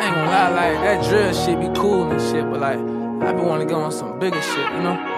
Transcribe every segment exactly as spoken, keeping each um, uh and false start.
ain't gonna lie, like, that drill shit be cool and shit, but like, I be wanna go on some bigger shit, you know?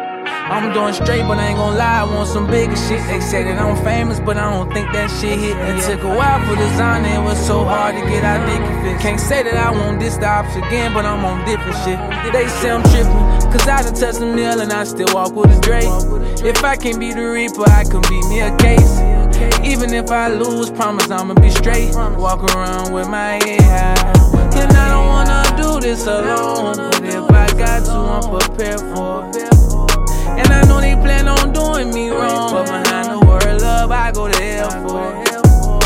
I'm doing straight, but I ain't gon' lie, I want some bigger shit. They say that I'm famous, but I don't think that shit hit. It took a while for design, it was so hard to get out dick fit. Can't say that I want this the ops again, but I'm on different shit. They say I'm trippin', cause I done touched a mill and I still walk with a Dre. If I can't be the Reaper, I can beat me a case. Even if I lose, promise I'ma be straight. Walk around with my head high. And I don't wanna do this alone, but if I got to, I'm prepared for it. And I know they plan on doing me wrong, but behind the word love, I go to hell for it.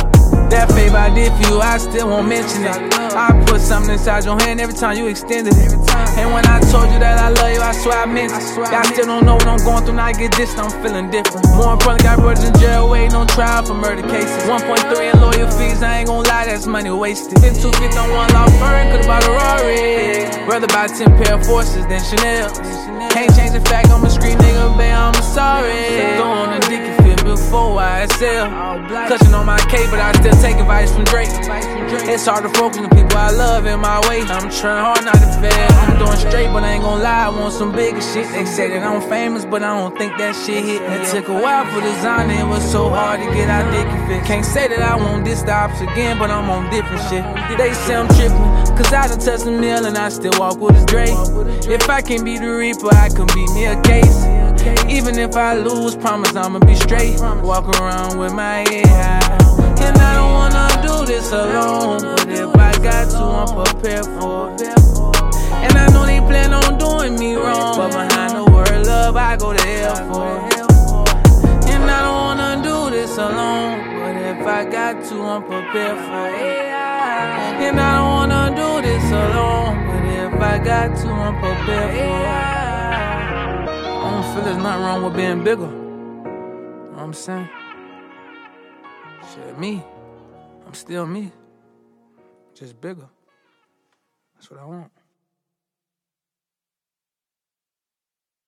That favor I did for you, I still won't mention it. I put something inside your hand every time you extended it. And when I told you that I love you, I swear I meant it. Y'all still don't know what I'm going through, now I get this, I'm feeling different. More importantly, got brothers in jail waiting on trial for murder cases. one point three in lawyer fees, I ain't gon' lie, that's money wasted. Spent two fifty on one law firm, could've bought a Rari. Rather buy ten pair of forces than Chanel. Can't change the fact I'm a street nigga, babe, I'm sorry. Go on a dick and fit before Y S L. Clutching on my K, but I still take advice from Drake. It's hard to focus on the people I love in my way. I'm trying hard not to fail. I'm doing straight, but I ain't gon' lie, I want some bigger shit. They say that I'm famous, but I don't think that shit hit. It took a while for design, it was so hard to get out dick and fit. Can't say that I want this the ops again, but I'm on different shit. They say I'm trippin', cause I done touched a mill and I still walk with a Dre. If I can't be the Reaper, I can beat me a case. Even if I lose, promise I'ma be straight. Walk around with my head high. And I don't wanna do this alone, but if I got to, I'm prepared for it. And I know they plan on doing me wrong, but behind the word love, I go to hell for it. And I don't wanna do this alone, but if I got to, I'm prepared for it. And I don't wanna do this alone, but if I got to, I'm prepared for it. I don't feel there's nothing wrong with being bigger. You know what I'm saying? Shit, me. I'm still me. Just bigger. That's what I want.